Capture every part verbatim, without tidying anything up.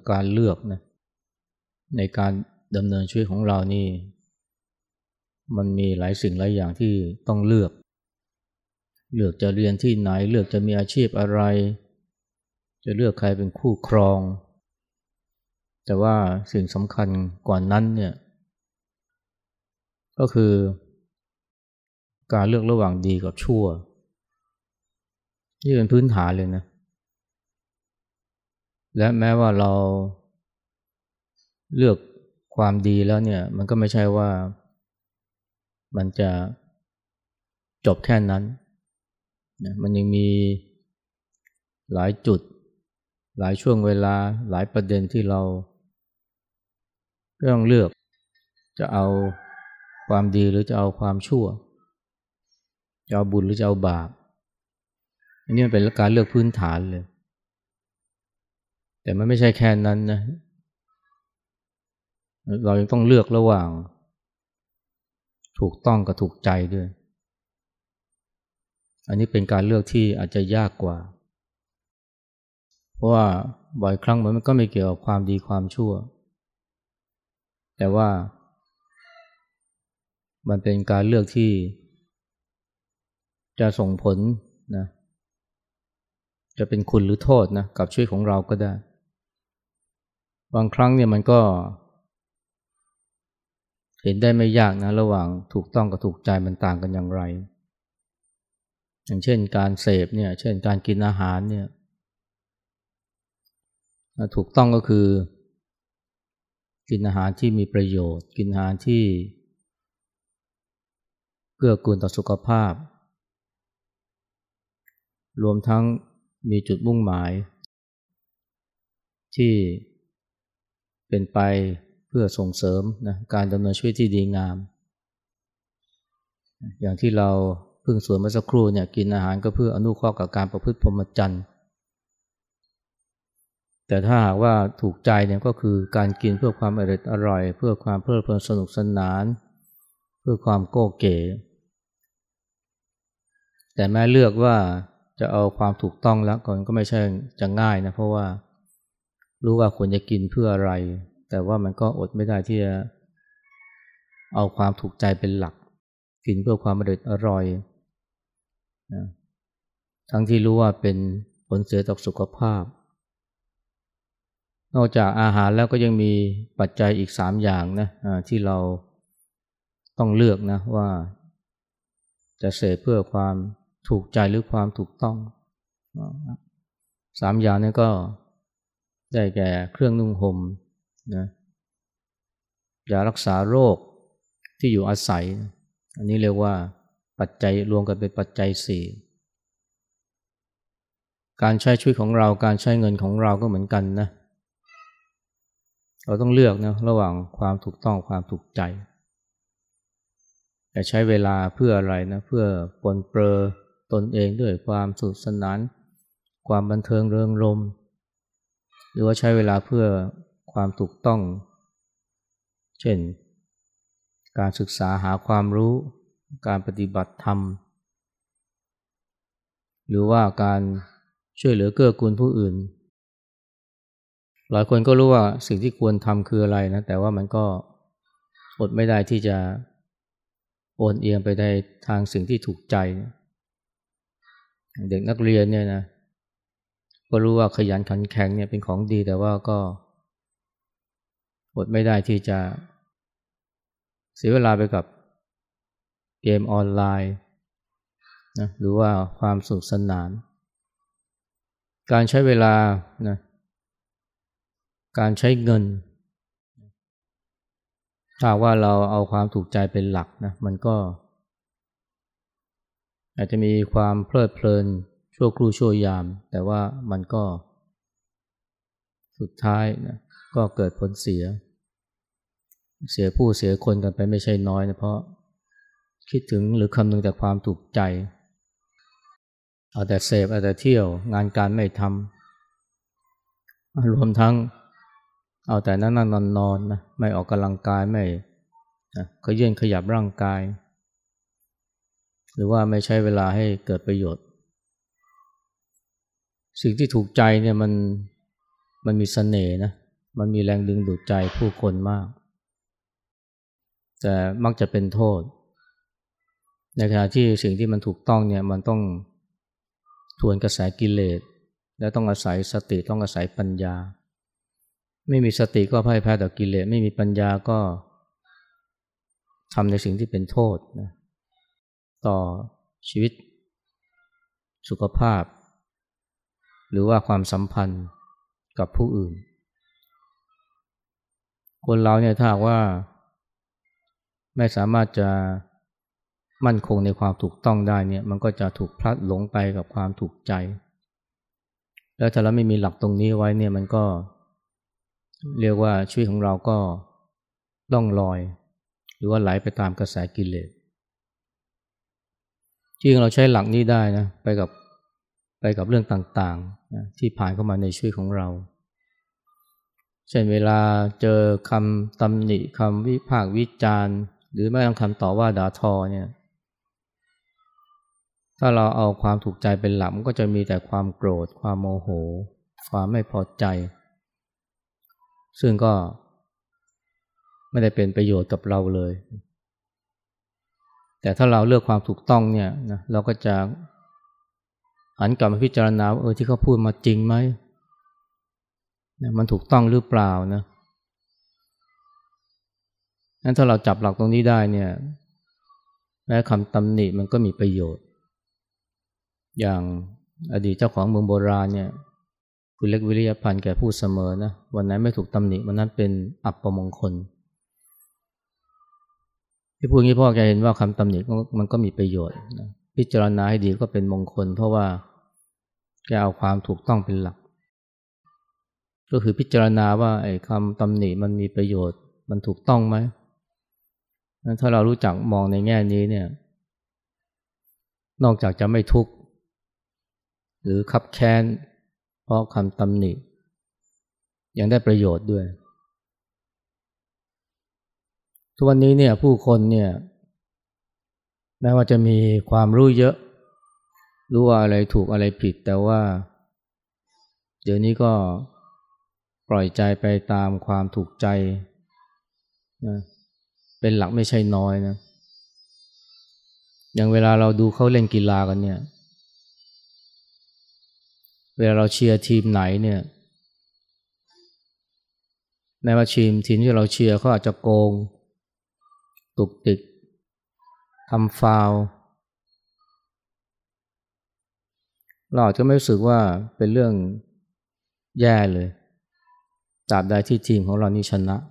การเลือกนะในการดำเนินชีวิตของเรานี่มันมีหลายสิ่งหลายอย่างที่ต้องเลือกเลือกจะเรียนที่ไหนเลือกจะมีอาชีพอะไรจะเลือกใครเป็นคู่ครองแต่ว่าสิ่งสำคัญกว่านั้นเนี่ยก็คือการเลือกระหว่างดีกับชั่วนี่เป็นพื้นฐานเลยนะและแม้ว่าเราเลือกความดีแล้วเนี่ยมันก็ไม่ใช่ว่ามันจะจบแค่นั้นนะมันยังมีหลายจุดหลายช่วงเวลาหลายประเด็นที่เราต้องเลือกจะเอาความดีหรือจะเอาความชั่วจะเอาบุญหรือจะเอาบาปอันนี้มันเป็นการเลือกพื้นฐานเลยแต่มันไม่ใช่แค่นั้นนะเรายังต้องเลือกระหว่างถูกต้องกับถูกใจด้วยอันนี้เป็นการเลือกที่อาจจะยากกว่าเพราะว่าบ่อยครั้งมันก็ไม่เกี่ยวกับความดีความชั่วแต่ว่ามันเป็นการเลือกที่จะส่งผลนะจะเป็นคุณหรือโทษนะกับชีวิตของเราก็ได้บางครั้งเนี่ยมันก็เห็นได้ไม่ยากนะระหว่างถูกต้องกับถูกใจมันต่างกันอย่างไรอย่างเช่นการเสพเนี่ยเช่นการกินอาหารเนี่ยถูกต้องก็คือกินอาหารที่มีประโยชน์กินอาหารที่เกื้อกูลต่อสุขภาพรวมทั้งมีจุดมุ่งหมายที่เป็นไปเพื่อส่งเสริมนะการดำเนินชีวิตที่ดีงามอย่างที่เราเพิ่งสวนเมื่อสักครู่เนี่ยกินอาหารก็เพื่ออนุเคราะห์กับการประพฤติพรหมจรรย์แต่ถ้าหากว่าถูกใจเนี่ยก็คือการกินเพื่อความอร่อยอร่อยเพื่อความเพลิดเพลินสนุกสนานเพื่อความโก้เก๋แต่แม้เลือกว่าจะเอาความถูกต้องแล้วก่อนก็ไม่ใช่จะง่ายนะเพราะว่ารู้ว่าควรจะกินเพื่ออะไรแต่ว่ามันก็อดไม่ได้ที่จะเอาความถูกใจเป็นหลักกินเพื่อความอร่อยอร่อยนะทั้งที่รู้ว่าเป็นผลเสียต่อสุขภาพนอกจากอาหารแล้วก็ยังมีปัจจัยอีกสามอย่างนะที่เราต้องเลือกนะว่าจะเสพเพื่อความถูกใจหรือความถูกต้องสามอย่างนี้ก็ได้แก่เครื่องนุ่งห่มนะยารักษาโรคที่อยู่อาศัยอันนี้เรียกว่าปัจจัยรวมกันเป็นปัจจัยสี่การใช้ชีวิตของเราการใช้เงินของเราก็เหมือนกันนะเราต้องเลือกนะระหว่างความถูกต้องความถูกใจจะใช้เวลาเพื่ออะไรนะเพื่อปลนเปลือตนเองด้วยความสนุกสนานความบันเทิงเริงรมย์หรือว่าใช้เวลาเพื่อความถูกต้องเช่นการศึกษาหาความรู้การปฏิบัติธรรมหรือว่าการช่วยเหลือเกื้อกูลผู้อื่นหลายคนก็รู้ว่าสิ่งที่ควรทำคืออะไรนะแต่ว่ามันก็อดไม่ได้ที่จะโอนเอียงไปในทางสิ่งที่ถูกใจเด็กนักเรียนเนี่ยนะก็รู้ว่าขยันขันแข็งเนี่ยเป็นของดีแต่ว่าก็อดไม่ได้ที่จะเสียเวลาไปกับเกมออนไลน์นะหรือว่าความสนุกสนานการใช้เวลานะการใช้เงินถ้าว่าเราเอาความถูกใจเป็นหลักนะมันก็อาจจะมีความเพลิดเพลินชั่วครู่ชั่วยามแต่ว่ามันก็สุดท้ายนะก็เกิดผลเสียเสียผู้เสียคนกันไปไม่ใช่น้อยนะเพราะคิดถึงหรือคำนึงแต่ความถูกใจเอาแต่เสพเอาแต่เที่ยวงานการไม่ทำรวมทั้งเอาแต่นั่งนั่งนอนนอนนะไม่ออกกำลังกายไม่นะขยื่นขยับร่างกายหรือว่าไม่ใช้เวลาให้เกิดประโยชน์สิ่งที่ถูกใจเนี่ยมันมันมีเสน่ห์นะมันมีแรงดึงดูดใจผู้คนมากแต่มักจะเป็นโทษในขณะที่สิ่งที่มันถูกต้องเนี่ยมันต้องทวนกระแสกิเลสและต้องอาศัยสติต้องอาศัยปัญญาไม่มีสติก็พ่ายแพ้ต่อกิเลสไม่มีปัญญาก็ทำในสิ่งที่เป็นโทษนะต่อชีวิตสุขภาพหรือว่าความสัมพันธ์กับผู้อื่นคนเราเนี่ยถ้าว่าไม่สามารถจะมั่นคงในความถูกต้องได้เนี่ยมันก็จะถูกพลัดหลงไปกับความถูกใจแล้วถ้าเราไม่มีหลักตรงนี้ไว้เนี่ยมันก็เรียกว่าชีวิตของเราก็ล่องลอยหรือว่าไหลไปตามกระแสกิเลสจริงเราใช้หลักนี้ได้นะไปกับไปกับเรื่องต่างๆนะที่ผ่านเข้ามาในชีวิตของเราเช่นเวลาเจอคำตำหนิคำวิพากษ์วิจารณ์หรือแม้กระทั่งคำต่อว่าด่าทอเนี่ยถ้าเราเอาความถูกใจเป็นหลักมันก็จะมีแต่ความโกรธความโมโหความไม่พอใจซึ่งก็ไม่ได้เป็นประโยชน์กับเราเลยแต่ถ้าเราเลือกความถูกต้องเนี่ยนะเราก็จะหันกลับมาพิจารณาว่าเออที่เขาพูดมาจริงไหมนะมันถูกต้องหรือเปล่านะงั้นถ้าเราจับหลักตรงนี้ได้เนี่ยแม้คำตำหนิมันก็มีประโยชน์อย่างอดีตเจ้าของเมืองโบราณเนี่ยคุณเล็กวิริยพันธ์แกพูดเสมอนะวันไหนไม่ถูกตำหนิวันนั้นเป็นอัปมงคลที่พูดงี้พ่อแกเห็นว่าคำตำหนิมันก็มีประโยชน์นะพิจารณาให้ดีก็เป็นมงคลเพราะว่าแกเอาความถูกต้องเป็นหลักก็คือพิจารณาว่าไอ้คำตำหนิมันมีประโยชน์มันถูกต้องไหมถ้าเรารู้จักมองในแง่นี้เนี่ยนอกจากจะไม่ทุกข์หรือคับแค้นเพราะคำตำหนิยังได้ประโยชน์ด้วยทุกวันนี้เนี่ยผู้คนเนี่ยแม้ว่าจะมีความรู้เยอะรู้ว่าอะไรถูกอะไรผิดแต่ว่าเดี๋ยวนี้ก็ปล่อยใจไปตามความถูกใจนะเป็นหลักไม่ใช่น้อยนะอย่างเวลาเราดูเขาเล่นกีฬากันเนี่ยเวลาเราเชียร์ทีมไหนเนี่ยแม้ว่าทีมทีมที่เราเชียร์เขาอาจจะโกงตุกติกทำฟาวล์เราอาจจะไม่รู้สึกว่าเป็นเรื่องแย่เลยตราบใดที่ทีมของเรานี่ชนะ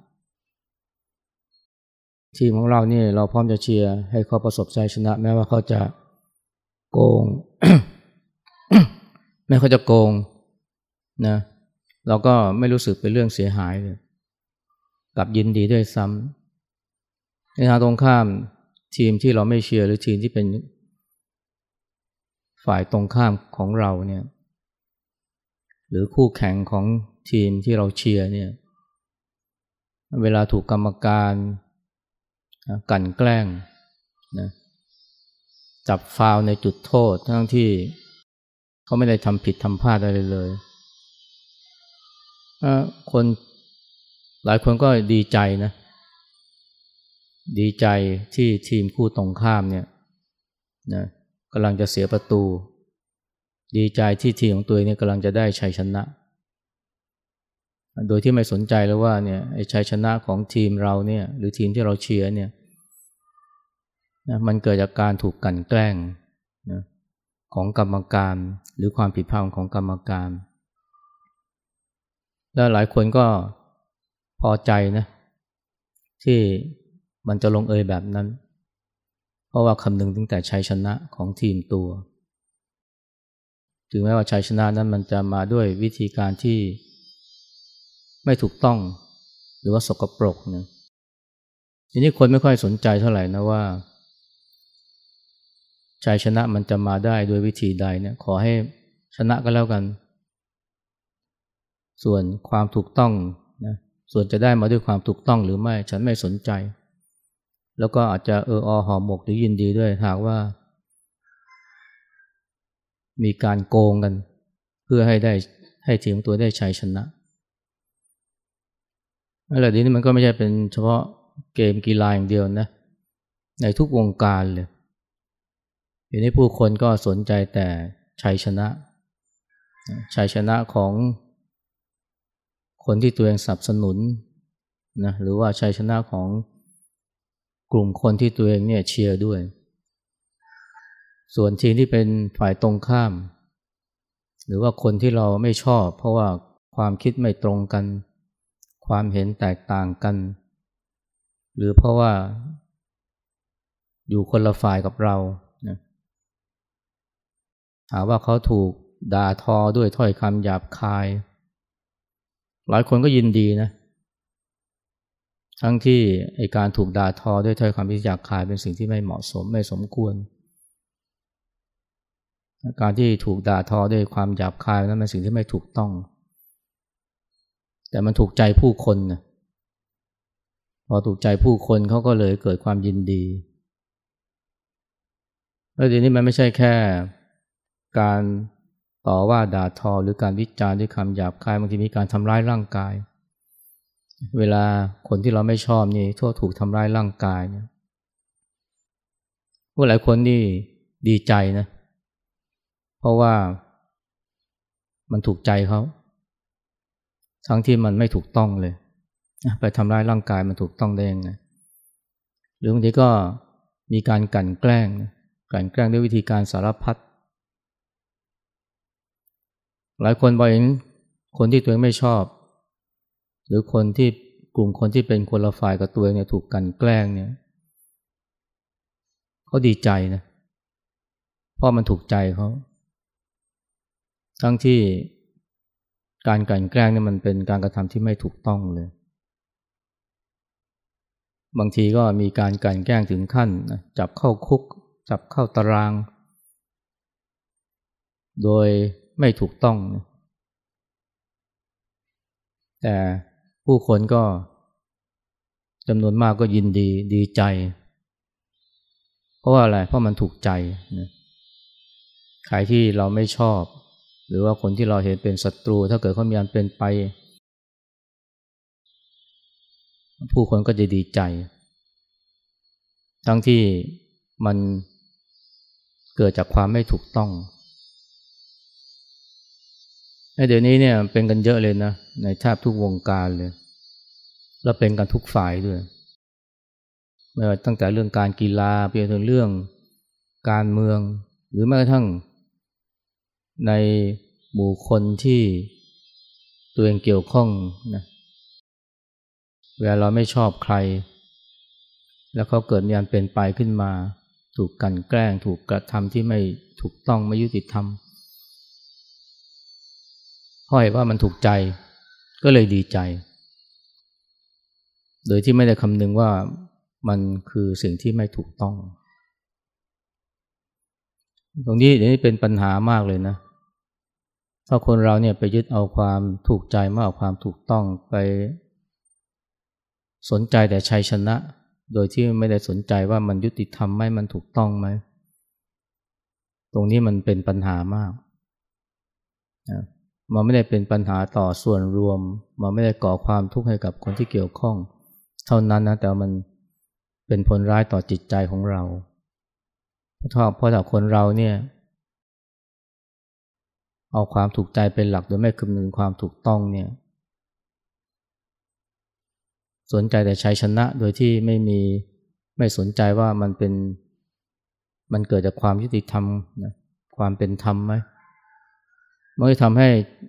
ทีมของเรานี่เราพร้อมจะเชียร์ให้เขาประสบชัยชนะแม้ว่าเขาจะโกง แม้เขาจะโกงนะเราก็ไม่รู้สึกเป็นเรื่องเสียหายเลยกลับยินดีด้วยซ้ำในทางตรงข้ามทีมที่เราไม่เชียร์หรือทีมที่เป็นฝ่ายตรงข้ามของเราเนี่ยหรือคู่แข่งของทีมที่เราเชียร์เนี่ยเวลาถูกกรรมการกลั่นแกล้งนะจับฟาวล์ในจุดโทษทั้งที่เขาไม่ได้ทำผิดทำพลาดอะไรเลยคนหลายคนก็ดีใจนะดีใจที่ทีมคู่ตรงข้ามเนี่ยนะกำลังจะเสียประตูดีใจที่ทีมของตัวเองเนี่ยกำลังจะได้ชัยชนะโดยที่ไม่สนใจแล้วว่าเนี่ยไอ้ชัยชนะของทีมเราเนี่ยหรือทีมที่เราเชียร์เนี่ยนะมันเกิดจากการถูกกลั่นแกล้งนะของกรรมการหรือความผิดพลาดของกรรมการแล้วหลายคนก็พอใจนะที่มันจะลงเอยแบบนั้นเพราะว่าคำนึงถึงแต่ชัยชนะของทีมตัวถึงแม้ว่าชัยชนะนั้นมันจะมาด้วยวิธีการที่ไม่ถูกต้องหรือว่าสกปรกนะทีนี้คนไม่ค่อยสนใจเท่าไหร่นะว่าชัยชนะมันจะมาได้ด้วยวิธีใดเนี่ยขอให้ชนะก็แล้วกันส่วนความถูกต้องนะส่วนจะได้มาด้วยความถูกต้องหรือไม่ฉันไม่สนใจแล้วก็อาจจะเอออห่อหมกหรือยินดีด้วยหากว่ามีการโกงกันเพื่อให้ได้ให้ทีมตัวได้ชัยชนะอะไรนี้มันก็ไม่ใช่เป็นเฉพาะเกมกีฬาอย่างเดียวนะในทุกวงการเลยเดี๋ยวนี้ผู้คนก็สนใจแต่ชัยชนะชัยชนะของคนที่ตัวเองสนับสนุนนะหรือว่าชัยชนะของกลุ่มคนที่ตัวเองเนี่ยเชียร์ด้วยส่วนทีมที่เป็นฝ่ายตรงข้ามหรือว่าคนที่เราไม่ชอบเพราะว่าความคิดไม่ตรงกันความเห็นแตกต่างกันหรือเพราะว่าอยู่คนละฝ่ายกับเรานะหาว่าเขาถูกด่าทอด้วยถ้อยคำหยาบคายหลายคนก็ยินดีนะทั้งที่ไอ้การถูกด่าทอด้วยถ้อยคำที่หยาบคายเป็นสิ่งที่ไม่เหมาะสมไม่สมควรการที่ถูกด่าทอด้วยความหยาบคายนั้นเป็นสิ่งที่ไม่ถูกต้องแต่มันถูกใจผู้คนนะพอถูกใจผู้คนเขาก็เลยเกิดความยินดีแล้วทีนี้มันไม่ใช่แค่การต่อว่าด่าทอหรือการวิจารณ์ด้วยคำหยาบคายบางทีมีการทำร้ายร่างกายเวลาคนที่เราไม่ชอบนี่ทั่วถูกทำร้ายร่างกายเนี่ยผู้หลายคนนี่ดีใจนะเพราะว่ามันถูกใจเขาทั้งที่มันไม่ถูกต้องเลยไปทำร้ายร่างกายมันถูกต้องได้ยังไงหรือบางทีก็มีการกลั่นแกล้งกลั่นแกล้งด้วยวิธีการสารพัดหลายคนพอเห็นคนที่ตัวเองไม่ชอบหรือคนที่กลุ่มคนที่เป็นคนละฝ่ายกับตัวเองเนี่ยถูกกลั่นแกล้งเนี่ยเขาดีใจนะเพราะมันถูกใจเขาทั้งที่การกลั่นแกล้งเนี่ยมันเป็นการกระทำที่ไม่ถูกต้องเลยบางทีก็มีการกลั่นแกล้งถึงขั้นจับเข้าคุกจับเข้าตารางโดยไม่ถูกต้องแต่ผู้คนก็จำนวนมากก็ยินดีดีใจเพราะว่าอะไรเพราะมันถูกใจนะใครที่เราไม่ชอบหรือว่าคนที่เราเห็นเป็นศัตรูถ้าเกิดเขามีอันเป็นไปผู้คนก็จะดีใจทั้งที่มันเกิดจากความไม่ถูกต้องเดี๋ยวนี้เนี่ยเป็นกันเยอะเลยนะในแทบทุกวงการเลยแล้วเป็นกันทุกฝ่ายด้วยไม่ว่าตั้งแต่เรื่องการกีฬาไปจนถึงเรื่องการเมืองหรือแม้กระทั่งในหมู่คนที่ตัวเองเกี่ยวข้องนะเวลาเราไม่ชอบใครแล้วเขาเกิดมีอันเป็นไปขึ้นมาถูกกลั่นแกล้งถูกกระทำที่ไม่ถูกต้องไม่ยุติธรรมเพราะว่ามันถูกใจก็เลยดีใจโดยที่ไม่ได้คำนึงว่ามันคือสิ่งที่ไม่ถูกต้องตรงนี้เดี๋ยวนี้เป็นปัญหามากเลยนะถ้าคนเราเนี่ยไปยึดเอาความถูกใจมากกว่าความถูกต้องไปสนใจแต่ชัยชนะโดยที่ไม่ได้สนใจว่ามันยุติธรรมไหมมันถูกต้องไหมตรงนี้มันเป็นปัญหามากนะมันไม่ได้เป็นปัญหาต่อส่วนรวมมันไม่ได้ก่อความทุกข์ให้กับคนที่เกี่ยวข้องเท่านั้นนะแต่มันเป็นผลร้ายต่อจิตใจของเราเพราะถ้าเพราะถ้าคนเราเนี่ยเอาความถูกใจเป็นหลักโดยไม่คำนึงความถูกต้องเนี่ยสนใจแต่ชัยชนะโดยที่ไม่มีไม่สนใจว่ามันเป็นมันเกิดจากความยุติธรรมนะความเป็นธรรมไหมมันจะทำให้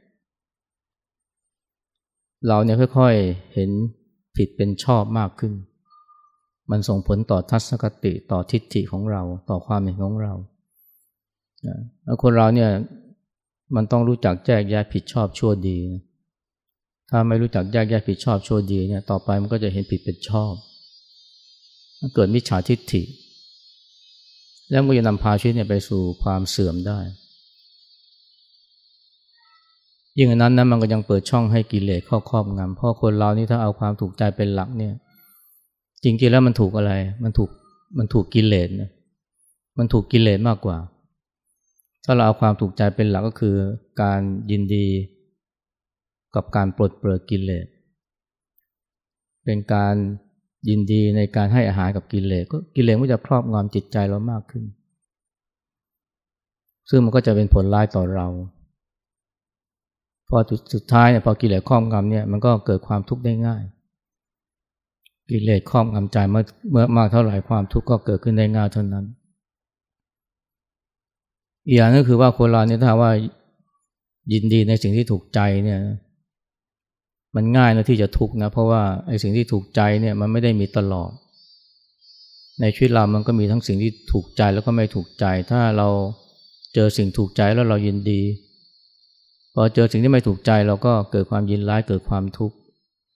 เราเนี่ยค่อยๆเห็นผิดเป็นชอบมากขึ้นมันส่งผลต่อทัศนคติต่อทิฏฐิของเราต่อความเห็นของเราแล้วคนเราเนี่ยมันต้องรู้จักแยกแยะผิดชอบชั่วดีถ้าไม่รู้จักแยกแยะผิดชอบชั่วดีเนี่ยต่อไปมันก็จะเห็นผิดเป็นชอบเกิดมิจฉาทิฏฐิแล้วมันจะนำพาชีวิตเนี่ยไปสู่ความเสื่อมได้ยิ่งอันนั้นนะมันก็ยังเปิดช่องให้กิเลสเข้าครอบงำเพราะคนเรานี่ถ้าเอาความถูกใจเป็นหลักเนี่ยจริงๆแล้วมันถูกอะไรมันถูกมันถูกกิเลสนะมันถูกกิเลสมากกว่าถ้าเราเอาความถูกใจเป็นหลักก็คือการยินดีกับการปลดเปลื้องกิเลสเป็นการยินดีในการให้อาหารกับกิเลสก็กิเลสก็จะครอบงำจิตใจเรามากขึ้นซึ่งมันก็จะเป็นผลร้ายต่อเราพอสุดท้ายเนี่ยพอกิเลสครอบงำเนี่ยมันก็เกิดความทุกข์ได้ง่ายกิเลสครอบงำใจเมื่อเมื่อมากเท่าไหร่ความทุกข์ก็เกิดขึ้นได้ง่ายเท่านั้นอีกอย่างนึงคือว่าคนเราเนี่ยถ้าว่ายินดีในสิ่งที่ถูกใจเนี่ยมันง่ายนะที่จะทุกข์นะเพราะว่าไอ้สิ่งที่ถูกใจเนี่ยมันไม่ได้มีตลอดในชีวิตเรามันก็มีทั้งสิ่งที่ถูกใจแล้วก็ไม่ถูกใจถ้าเราเจอสิ่งถูกใจแล้วเรายินดีพอเจอสิ่งที่ไม่ถูกใจเราก็เกิดความยินร้ายเกิดความทุกข์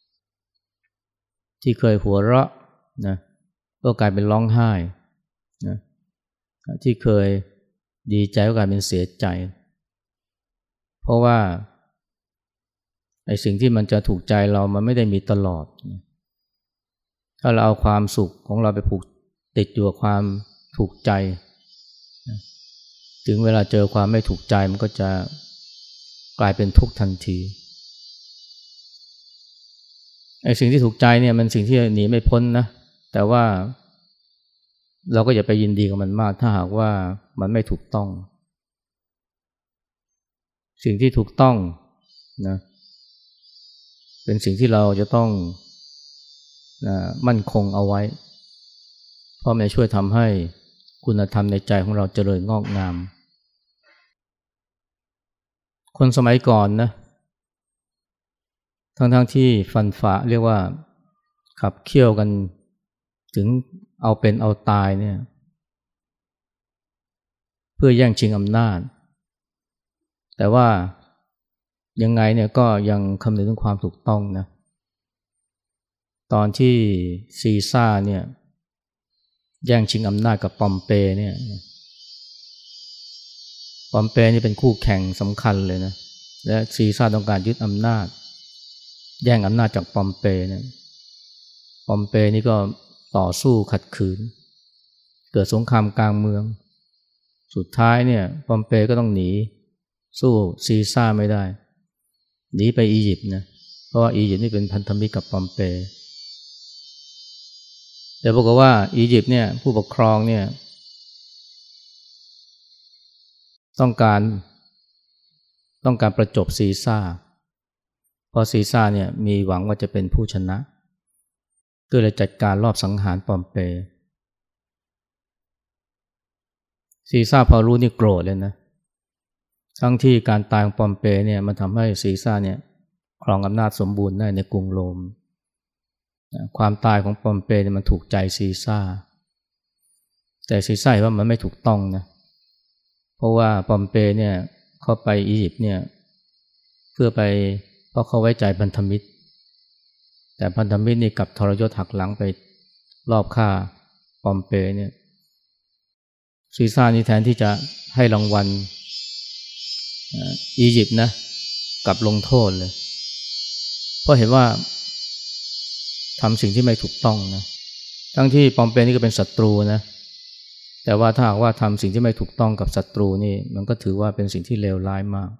ที่เคยหัวเราะนะก็กลายเป็นร้องไห้นะที่เคยดีใจก็กลายเป็นเสียใจเพราะว่าไอ้สิ่งที่มันจะถูกใจเรามันไม่ได้มีตลอดถ้าเราเอาความสุขของเราไปผูกติดอยู่กับความถูกใจถึงเวลาเจอความไม่ถูกใจมันก็จะกลายเป็นทุกข์ทันทีไอ้สิ่งที่ถูกใจเนี่ยมันสิ่งที่หนีไม่พ้นนะแต่ว่าเราก็อย่าไปยินดีกับมันมากถ้าหากว่ามันไม่ถูกต้องสิ่งที่ถูกต้องนะเป็นสิ่งที่เราจะต้องนะมั่นคงเอาไว้เพราะมันจะช่วยทำให้คุณธรรมในใจของเราเจริญงอกงามคนสมัยก่อนนะทั้งๆที่ฟันฝ่าเรียกว่าขับเคี่ยวกันถึงเอาเป็นเอาตายเนี่ยเพื่อแย่งชิงอำนาจแต่ว่ายังไงเนี่ยก็ยังคำนึงถึงความถูกต้องนะตอนที่ซีซ่าเนี่ยแย่งชิงอำนาจกับปอมเปเนี่ยปอมเปนี่เป็นคู่แข่งสำคัญเลยนะและซีซ่าต้องการยึดอำนาจแย่งอำนาจจากปอมเปเนี่ยปอมเปนี่ก็ต่อสู้ขัดขืนเกิดสงครามกลางเมืองสุดท้ายเนี่ยปอมเปก็ต้องหนีสู้ซีซ่าไม่ได้หนีไปอียิปต์นะเพราะว่าอียิปต์นี่เป็นพันธมิตรกับปอมเปแต่ปรากฏว่าอียิปต์เนี่ยผู้ปกครองเนี่ยต้องการต้องการประจบซีซ่าเพราะซีซ่าเนี่ยมีหวังว่าจะเป็นผู้ชนะก็เลยจัดการลอบสังหารปอมเปซีซ่าพอรู้นี่โกรธเลยนะทั้งที่การตายของปอมเปเนี่ยมันทำให้ซีซ่าเนี่ยครองอำนาจสมบูรณ์ได้ในกรุงโรมความตายของปอมเปเนี่ยมันถูกใจซีซ่าแต่ซีซ่าเห็นว่ามันไม่ถูกต้องนะเพราะว่าปอมเปเนี่ยเข้าไปอียิปต์เนี่ยเพื่อไปเพราะเขาไว้ใจพันธมิตรแต่พันธมิตรนี่กลับทรยศหักหลังไปรอบฆ่าปอมเปเนี่ยซีซ่านี่แทนที่จะให้รางวัลอียิปต์นะกลับลงโทษเลยเพราะเห็นว่าทำสิ่งที่ไม่ถูกต้องนะทั้งที่ปอมเปนี่ก็เป็นศัตรูนะแต่ว่าถ้าหากว่าทำสิ่งที่ไม่ถูกต้องกับศัตรูนี่มันก็ถือว่าเป็นสิ่งที่เลวร้ายมาก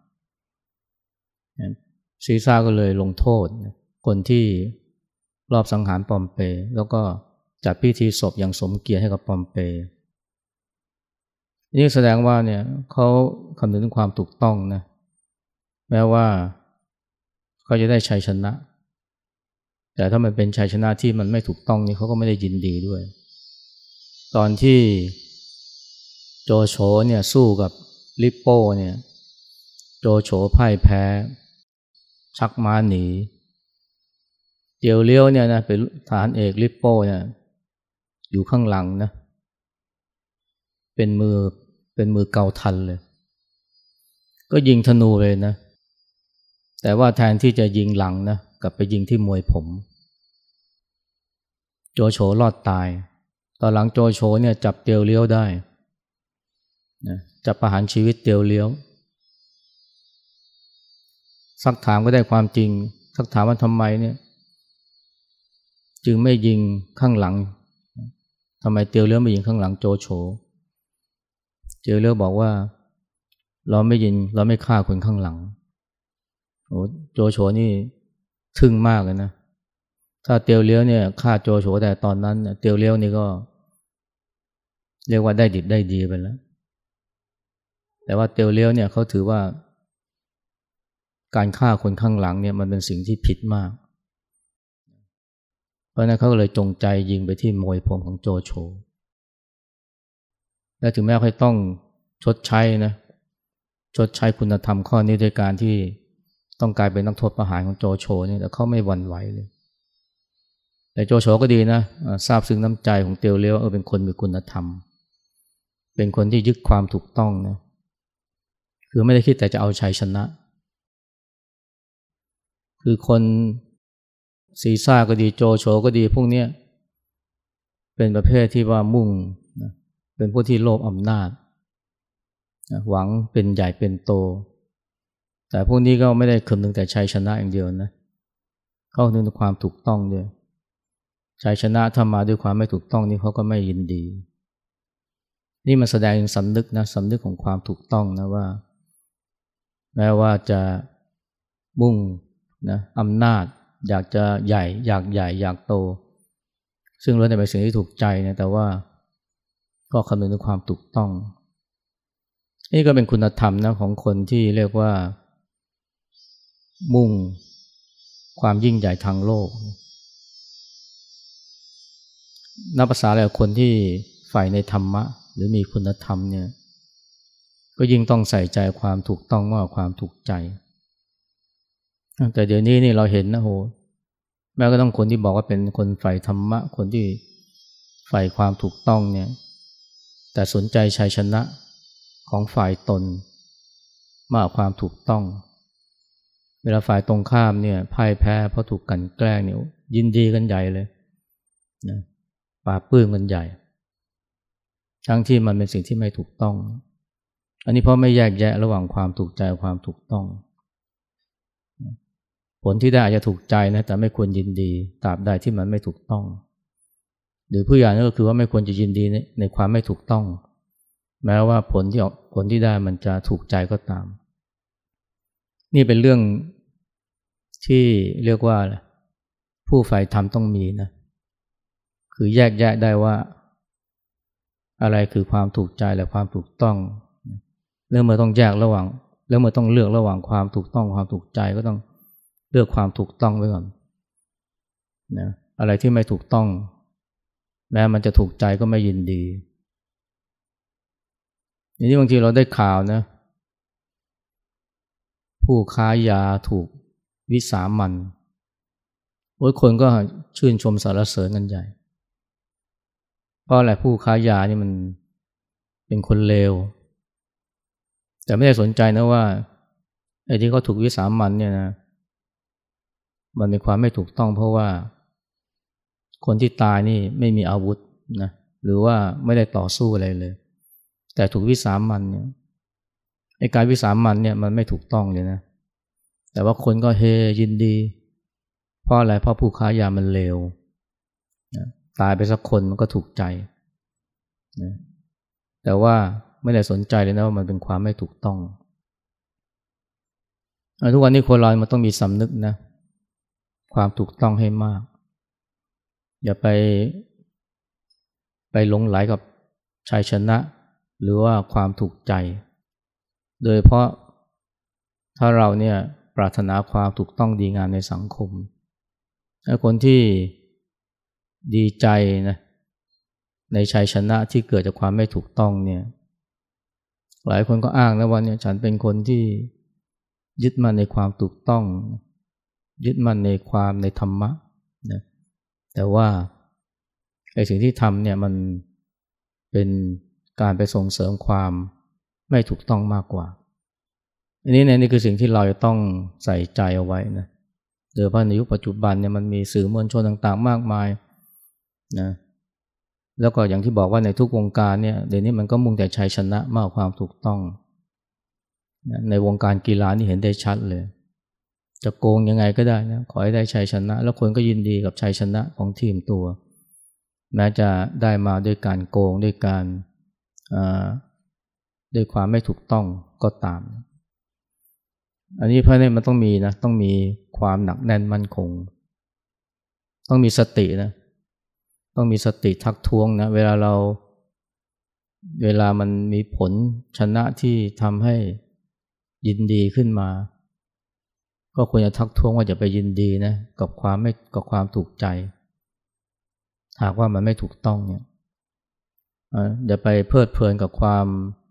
ซีซ่าก็เลยลงโทษคนที่รอบสังหารปอมเปแล้วก็จัดพิธีศพอย่างสมเกียรติให้กับปอมเปนี่แสดงว่าเนี่ยเขาคำนึงถึงความถูกต้องนะแม้ว่าเขาจะได้ชัยชนะแต่ถ้ามันเป็นชัยชนะที่มันไม่ถูกต้องนี่เขาก็ไม่ได้ยินดีด้วยตอนที่โจโฉเนี่ยสู้กับลิปโป้เนี่ยโจโฉพ่ายแพ้ชักม้าหนีเตียวเลี้ยวเนี่ยนะเป็นทหารเอกลิปโป้เนี่ยอยู่ข้างหลังนะเป็นมือเป็นมือเกาทันเลยก็ยิงธนูเลยนะแต่ว่าแทนที่จะยิงหลังนะกลับไปยิงที่มวยผมโจโฉรอดตายตอนหลังโจโฉเนี่ยจับเตียวเลี้ยวได้นะจับประหารชีวิตเตียวเลี้ยวซักถามก็ได้ความจริงซักถามว่าทำไมเนี่ยจึงไม่ยิงข้างหลังทำไมเตียวเลี้ยวไม่ยิงข้างหลังโจโฉเตียวเลี้ยวบอกว่าเราไม่ยิงเราไม่ฆ่าคนข้างหลังโอ้โจโฉนี่ทึ่งมากเลยนะถ้าเตียวเลี้ยวเนี่ยฆ่าโจโฉแต่ตอนนั้นเตียวเลี้ยวนี่ก็เรียกว่าได้ดิบได้ดีไปแล้วแต่ว่าเตียวเลี้ยวเนี่ยเขาถือว่าการฆ่าคนข้างหลังเนี่ยมันเป็นสิ่งที่ผิดมากเพราะนั้นเขาเลยจงใจยิงไปที่มวยผมของโจโฉและถึงแม้เขาต้องชดใช้นะชดใช้คุณธรรมข้อนี้ด้วยการที่ต้องกลายเป็นนักโทษประหารของโจโฉเนี่ยแต่เขาไม่หวั่นไหวเลยแต่โจโฉก็ดีนะทราบซึ้งน้ำใจของเตียวเลี้ยวเออเป็นคนมีคุณธรรมเป็นคนที่ยึดความถูกต้องนะคือไม่ได้คิดแต่จะเอาชัยชนะคือคนซีซ่าก็ดีโจโฉก็ดีพวกเนี้ยเป็นประเภทที่ว่ามุ่งนะเป็นพวกที่โลภอำนาจนะหวังเป็นใหญ่เป็นโตแต่พวกนี้ก็ไม่ได้คำนึงแต่ชัยชนะอย่างเดียวนะเขาคำนึงถึงความถูกต้องด้วยชัยชนะถ้ามาด้วยความไม่ถูกต้องนี่เขาก็ไม่ยินดีนี่มันแสดงถึงสำนึกนะสำนึกของความถูกต้องนะว่าแม้ว่าจะมุ่งนะอำนาจอยากจะใหญ่อยากใหญ่อยากโตซึ่งล้วนแต่เป็นสิ่งที่ถูกใจนะแต่ว่าก็คำนึงถึงความถูกต้องนี่ก็เป็นคุณธรรมนะของคนที่เรียกว่ามุ่งความยิ่งใหญ่ทางโลกนับภาษาแล้วคนที่ใฝ่ในธรรมะหรือมีคุณธรรมเนี่ยก็ยิ่งต้องใส่ใจความถูกต้องมากกว่าความถูกใจแต่เดี๋ยวนี้นี่เราเห็นนะโหแม้ก็ต้องคนที่บอกว่าเป็นคนใฝ่ธรรมะคนที่ใฝ่ความถูกต้องเนี่ยแต่สนใจชัยชนะของฝ่ายตนมากกว่าความถูกต้องเวลาฝ่ายตรงข้ามเนี่ยพ่ายแพ้เพราะถูกกลั่นแกล้งเนี่ยยินดีกันใหญ่เลยนะปราบปลื้มกันใหญ่ทั้งที่มันเป็นสิ่งที่ไม่ถูกต้องอันนี้เพราะไม่แยกแยะระหว่างความถูกใจกับความถูกต้องผลที่ได้อาจจะถูกใจนะแต่ไม่ควรยินดีตราบใดที่มันไม่ถูกต้องหรือผู้ใหญ่ก็คือว่าไม่ควรจะยินดีในในความไม่ถูกต้องแม้ว่าผลที่ออกผลที่ได้มันจะถูกใจก็ตามนี่เป็นเรื่องที่เรียกว่าผู้ใฝ่ธรรมต้องมีนะคือแยกแยะได้ว่าอะไรคือความถูกใจและความถูกต้องเรื่องเมื่อต้องแยกระหว่างเรื่องเมื่อต้องเลือกระหว่างความถูกต้องความถูกใจก็ต้องเลือกความถูกต้องไว้ก่อนนะอะไรที่ไม่ถูกต้องแม้มันจะถูกใจก็ไม่ยินดีอย่างนี้บางทีเราได้ข่าวนะผู้ค้ายาถูกวิสามันโอ้ยคนก็ชื่นชมสรรเสริญกันใหญ่เพราะอะไรผู้ค้ายานี่มันเป็นคนเลวแต่ไม่ได้สนใจนะว่าไอ้ที่เขาถูกวิสามันเนี่ยนะมันเป็นความไม่ถูกต้องเพราะว่าคนที่ตายนี่ไม่มีอาวุธนะหรือว่าไม่ได้ต่อสู้อะไรเลยแต่ถูกวิสามันเนี่ยไอ้การวิสามันเนี่ยมันไม่ถูกต้องเลยนะแต่ว่าคนก็เฮยินดีเพราะอะไรเพราะผู้ค้ายามันเลวนะตายไปสักคนมันก็ถูกใจนะแต่ว่าไม่ได้สนใจเลยนะว่ามันเป็นความไม่ถูกต้องทุกวันนี้คนเรามันต้องมีสำนึกนะความถูกต้องให้มากอย่าไปไปหลงไหลกับชัยชนะหรือว่าความถูกใจโดยเพราะถ้าเราเนี่ยปรารถนาความถูกต้องดีงามในสังคมคนที่ดีใจนะในชัยชนะที่เกิดจากความไม่ถูกต้องเนี่ยหลายคนก็อ้างนะว่าเนี่ยฉันเป็นคนที่ยึดมั่นในความถูกต้องยึดมั่นในความในธรรมะนะแต่ว่าไอ้สิ่งที่ทำเนี่ยมันเป็นการไปส่งเสริมความไม่ถูกต้องมากกว่าอันนี้เนี่ยนี่คือสิ่งที่เราจะต้องใส่ใจเอาไว้นะโดยเฉพาะในยุคปัจจุบันเนี่ยมันมีสื่อมวลชนต่างๆมากมายนะแล้วก็อย่างที่บอกว่าในทุกวงการเนี่ยเดี๋ยวนี้มันก็มุ่งแต่ชัยชนะมากกว่าความถูกต้องนะในวงการกีฬานี่เห็นได้ชัดเลยจะโกงยังไงก็ได้นะขอให้ได้ชัยชนะแล้วคนก็ยินดีกับชัยชนะของทีมตัวแม้จะได้มาด้วยการโกงด้วยการด้วยความไม่ถูกต้องก็ตามอันนี้เพราะนี่มันต้องมีนะต้องมีความหนักแน่นมั่นคงต้องมีสตินะต้องมีสติทักท้วงนะเวลาเราเวลามันมีผลชนะที่ทำให้ยินดีขึ้นมาก็ควรจะทักท้วงว่าอย่าไปยินดีนะกับความไม่กับความถูกใจหากว่ามันไม่ถูกต้องเนี่ยอย่าไปเพลิดเพลินกับความ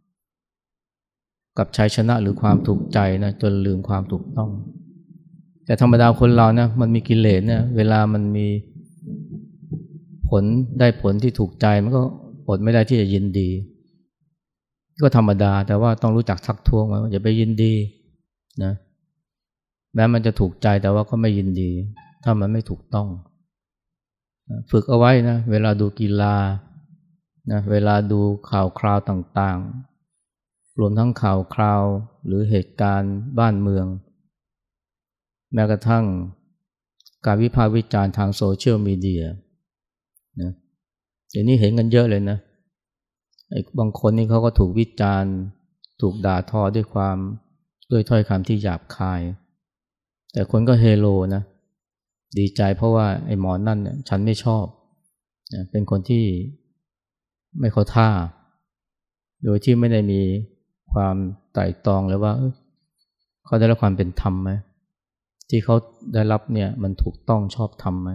กับชัยชนะหรือความถูกใจนะจนลืมความถูกต้องแต่ธรรมดาคนเรานะมันมีกิเลสเนี่ยเวลามันมีผลได้ผลที่ถูกใจมันก็อดไม่ได้ที่จะยินดีก็ธรรมดาแต่ว่าต้องรู้จักทักท้วงว่าอย่าไปยินดีนะแม้มันจะถูกใจแต่ว่าก็ไม่ยินดีถ้ามันไม่ถูกต้องฝึกเอาไว้นะเวลาดูกีฬานะเวลาดูข่าวคราวต่างๆรวมทั้งข่าวคราวหรือเหตุการณ์บ้านเมืองแม้กระทั่งการวิพากษ์วิจารณ์ทางโซเชียลมีเดียนะเดี๋ยวนี้เห็นกันเยอะเลยนะไอ้บางคนนี่เขาก็ถูกวิจารณ์ถูกด่าทอด้วยความด้วยถ้อยคำที่หยาบคายแต่คนก็เฮโลนะดีใจเพราะว่าไอ้หมอนั่นเนี่ยฉันไม่ชอบนะเป็นคนที่ไม่เข้าท่าโดยที่ไม่ได้มีความไตร่ตรองเลยว่าเขาได้รับความเป็นธรรมไหมที่เขาได้รับเนี่ยมันถูกต้องชอบธรรมไหม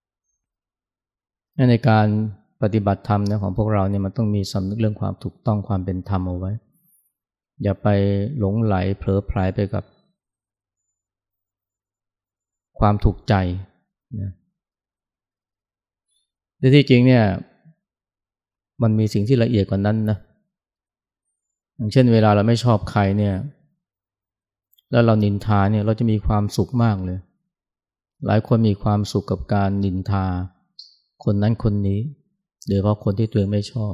ในการปฏิบัติธรรมเนี่ยของพวกเราเนี่ยมันต้องมีสำนึกเรื่องความถูกต้องความเป็นธรรมเอาไว้อย่าไปหลงไหลเผลอไผลไปกับความถูกใจนะแต่ที่จริงเนี่ยมันมีสิ่งที่ละเอียดกว่านั้นนะอย่างเช่นเวลาเราไม่ชอบใครเนี่ยแล้วเรานินทาเนี่ยเราจะมีความสุขมากเลยหลายคนมีความสุขกับการนินทาคนนั้นคนนี้โดยเฉพาะคนที่ตัวเองไม่ชอบ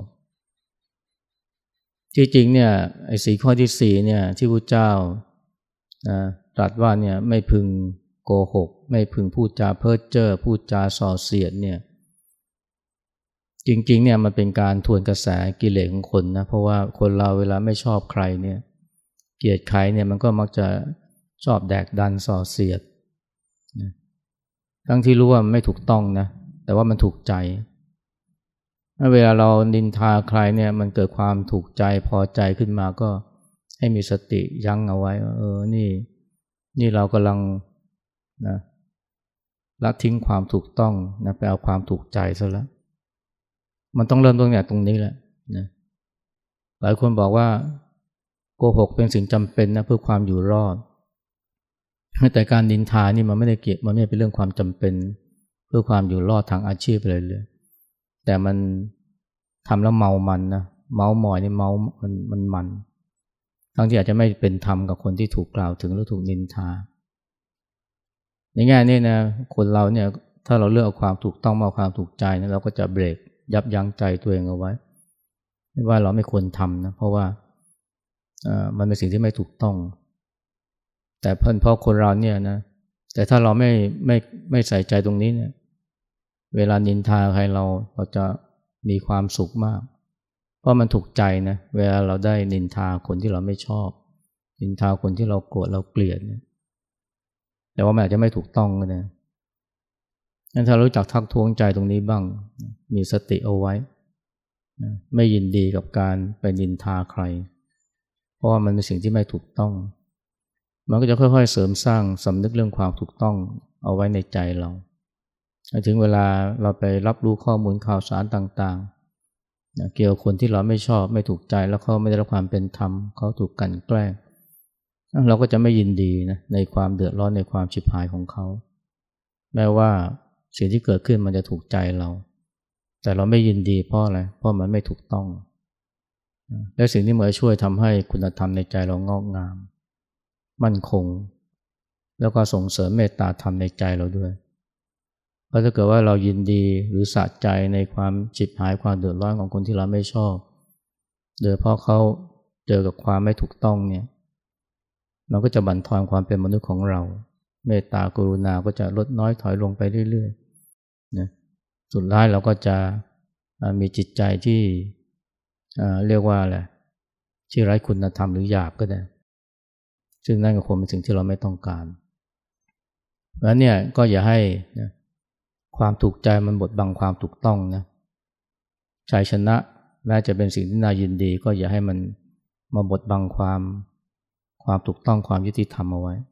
ที่จริงเนี่ยไอ้สี่ข้อที่สี่เนี่ยที่พระเจ้านะตรัสว่าเนี่ยไม่พึงโกหกไม่พึงพูดจาเพ้อเจ้อพูดจาส่อเสียดเนี่ยจริงๆเนี่ยมันเป็นการทวนกระแสกิเลสของคนนะเพราะว่าคนเราเวลาไม่ชอบใครเนี่ยเกลียดใครเนี่ยมันก็มักจะชอบแดกดันส่อเสียดนะทั้งที่รู้ว่ามันไม่ถูกต้องนะแต่ว่ามันถูกใจเวลาเรานินทาใครเนี่ยมันเกิดความถูกใจพอใจขึ้นมาก็ให้มีสติยั้งเอาไว้เออนี่นี่เรากำลังนะละทิ้งความถูกต้องนะไปเอาความถูกใจซะแล้วมันต้องเริ่มต้นจากตรงนี้แหละนะหลายคนบอกว่าโกหกเป็นสิ่งจำเป็นนะเพื่อความอยู่รอดแต่การนินทานี่มันไม่ได้เกี่ยวมันไม่เป็นเรื่องความจำเป็นเพื่อความอยู่รอดทางอาชีพเลยเลยแต่มันทำแล้วเมามันนะเมาหมอยนี่เมามันมันมันทั้งที่อาจจะไม่เป็นธรรมกับคนที่ถูกกล่าวถึงหรือถูกนินทาในแง่นี้นะคนเราเนี่ยถ้าเราเลือกเอาความถูกต้องมาความถูกใจนะเราก็จะเบรกยับยั้งใจตัวเองเอาไว้ไม่ว่าเราไม่ควรทำนะเพราะว่ามันเป็นสิ่งที่ไม่ถูกต้องแต่เพิ่นเพราะคนเราเนี่ยนะแต่ถ้าเราไม่ไม่ไม่ใส่ใจตรงนี้เนี่ยเวลานินทาใครเราเราจะมีความสุขมากเพราะมันถูกใจนะเวลาเราได้นินทาคนที่เราไม่ชอบนินทาคนที่เราโกรธเราเกลียดเนี่ยแต่ว่ามันอาจจะไม่ถูกต้องก็ได้งั้นถ้ารู้จักทักท้วงใจตรงนี้บ้างมีสติเอาไว้ไม่ยินดีกับการไปนินทาใครเพราะว่ามันเป็นสิ่งที่ไม่ถูกต้องมันก็จะค่อยๆเสริมสร้างสำนึกเรื่องความถูกต้องเอาไว้ในใจเราถึงเวลาเราไปรับรู้ข้อมูลข่าวสารต่างๆนะเกี่ยวกับคนที่เราไม่ชอบไม่ถูกใจแล้วเขาไม่ได้รับความเป็นธรรมเขาถูกกลั่นแกล้งเราก็จะไม่ยินดีนะในความเดือดร้อนในความฉิบหายของเขาแม้ว่าสิ่งที่เกิดขึ้นมันจะถูกใจเราแต่เราไม่ยินดีเพราะอะไรเพราะมันไม่ถูกต้องและสิ่งที่มันช่วยทำให้คุณธรรมในใจเรางอกงามมั่นคงแล้วก็ส่งเสริมเมตตาธรรมในใจเราด้วยเพราะถ้าเกิดว่าเรายินดีหรือสะใจในความฉิบหายความเดือดร้อนของคนที่เราไม่ชอบโดยเพราะเขาเจอกับความไม่ถูกต้องเนี่ยมันก็จะบั่นทอนความเป็นมนุษย์ของเราเมตตากรุณาก็จะลดน้อยถอยลงไปเรื่อยๆนะสุดท้ายเราก็จะมีจิตใจที่เรียกว่าอะไรที่ไร้คุณธรรมหรือหยาบก็ได้ซึ่งนั่นก็คงเป็นสิ่งที่เราไม่ต้องการเพราะฉะนั้นเนี่ยก็อย่าให้นะความถูกใจมันบดบังความถูกต้องนะชัยชนะแม้จะเป็นสิ่งที่น่ายินดีก็อย่าให้มันมาบดบังความความถูกต้องความยุติธรรมเอาไว้